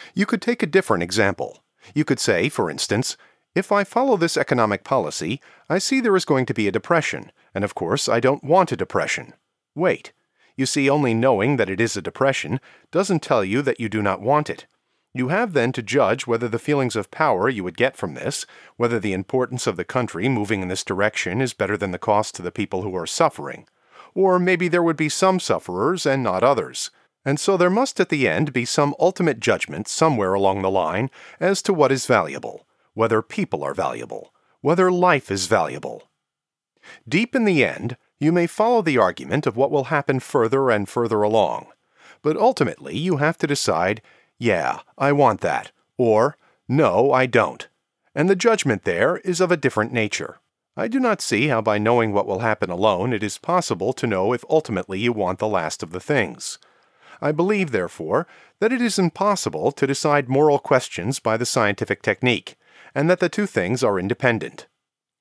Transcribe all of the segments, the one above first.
You could take a different example. You could say, for instance, if I follow this economic policy, I see there is going to be a depression, and of course I don't want a depression. Wait. You see, only knowing that it is a depression doesn't tell you that you do not want it. You have then to judge whether the feelings of power you would get from this, whether the importance of the country moving in this direction is better than the cost to the people who are suffering. Or maybe there would be some sufferers and not others. And so there must at the end be some ultimate judgment somewhere along the line as to what is valuable, whether people are valuable, whether life is valuable. Deep in the end, you may follow the argument of what will happen further and further along. But ultimately you have to decide, yeah, I want that, or no, I don't. And the judgment there is of a different nature. I do not see how by knowing what will happen alone it is possible to know if ultimately you want the last of the things. I believe, therefore, that it is impossible to decide moral questions by the scientific technique, and that the two things are independent.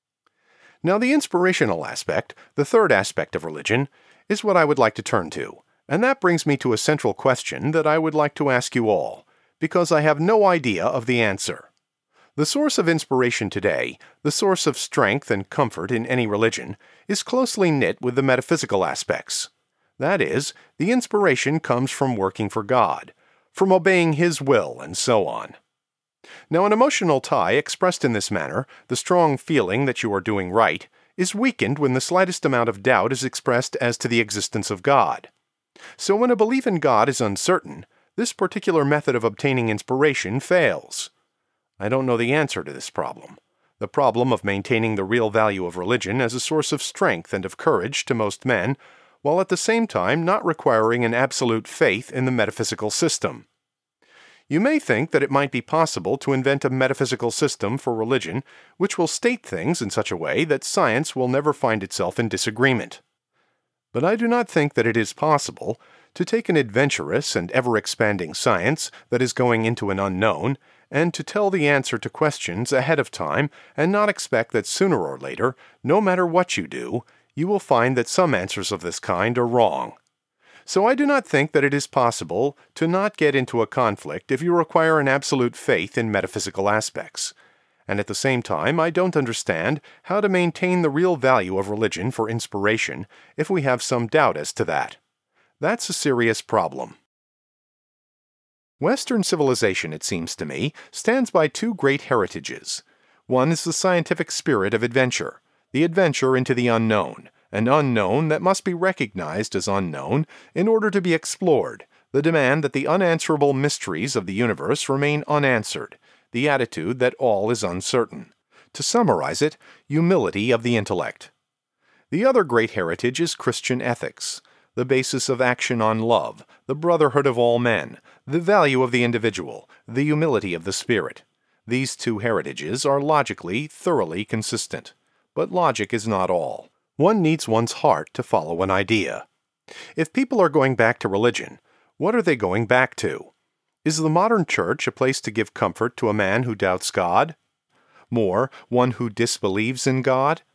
Now, the inspirational aspect, the third aspect of religion, is what I would like to turn to, and that brings me to a central question that I would like to ask you all, because I have no idea of the answer. The source of inspiration today, the source of strength and comfort in any religion, is closely knit with the metaphysical aspects. That is, the inspiration comes from working for God, from obeying His will, and so on. Now, an emotional tie expressed in this manner, the strong feeling that you are doing right, is weakened when the slightest amount of doubt is expressed as to the existence of God. So when a belief in God is uncertain, this particular method of obtaining inspiration fails. I don't know the answer to this problem, the problem of maintaining the real value of religion as a source of strength and of courage to most men, while at the same time not requiring an absolute faith in the metaphysical system. You may think that it might be possible to invent a metaphysical system for religion which will state things in such a way that science will never find itself in disagreement. But I do not think that it is possible to take an adventurous and ever-expanding science that is going into an unknown, and to tell the answer to questions ahead of time and not expect that sooner or later, no matter what you do, you will find that some answers of this kind are wrong. So I do not think that it is possible to not get into a conflict if you require an absolute faith in metaphysical aspects. And at the same time, I don't understand how to maintain the real value of religion for inspiration if we have some doubt as to that. That's a serious problem. Western civilization, it seems to me, stands by two great heritages. One is the scientific spirit of adventure, the adventure into the unknown, an unknown that must be recognized as unknown in order to be explored, the demand that the unanswerable mysteries of the universe remain unanswered, the attitude that all is uncertain. To summarize it, humility of the intellect. The other great heritage is Christian ethics, the basis of action on love, the brotherhood of all men, the value of the individual, the humility of the spirit. These two heritages are logically thoroughly consistent. But logic is not all. One needs one's heart to follow an idea. If people are going back to religion, what are they going back to? Is the modern church a place to give comfort to a man who doubts God? More, one who disbelieves in God?